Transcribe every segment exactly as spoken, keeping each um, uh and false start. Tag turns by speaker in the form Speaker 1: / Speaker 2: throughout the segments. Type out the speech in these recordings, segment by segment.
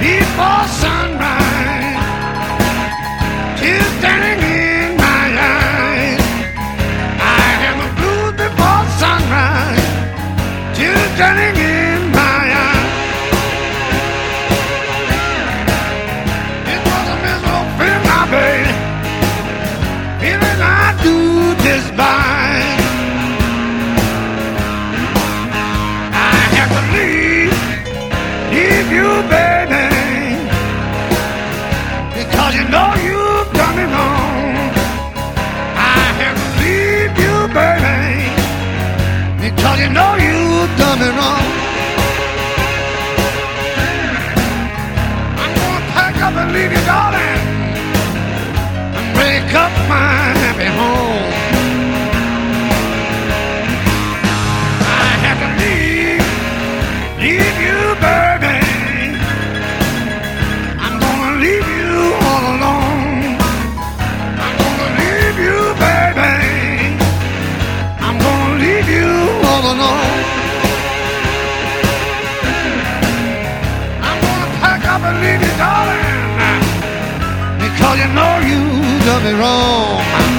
Speaker 1: before sunrise, tears standing in my eyes. I have the blues before sunrise, tears standing in my eyes. It was a miserable feeling, my baby, feeling I do despise. I have to leave, leave you, baby, because you know you've done me wrong. I have to leave you, baby, because you know you've done me wrong. I'm gonna pack up and leave you, darling, and break up my happy home. I have to leave, leave you, baby. I'm gonna leave you all alone. I'm gonna leave you, baby. I'm gonna leave you all alone. I'm gonna pack up and leave you, darling, because you know you done me wrong.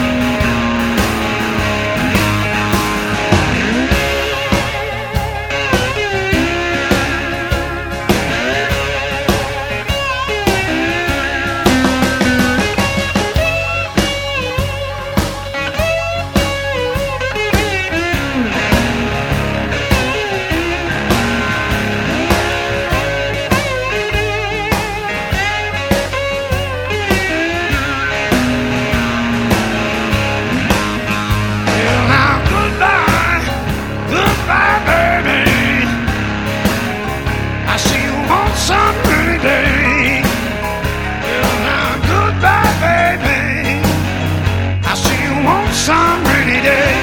Speaker 1: Some rainy day. Well, now goodbye, baby. I see you on some rainy day.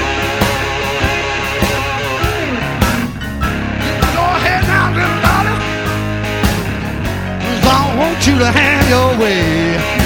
Speaker 1: Go ahead now, little darling, 'cause I want you to have your way.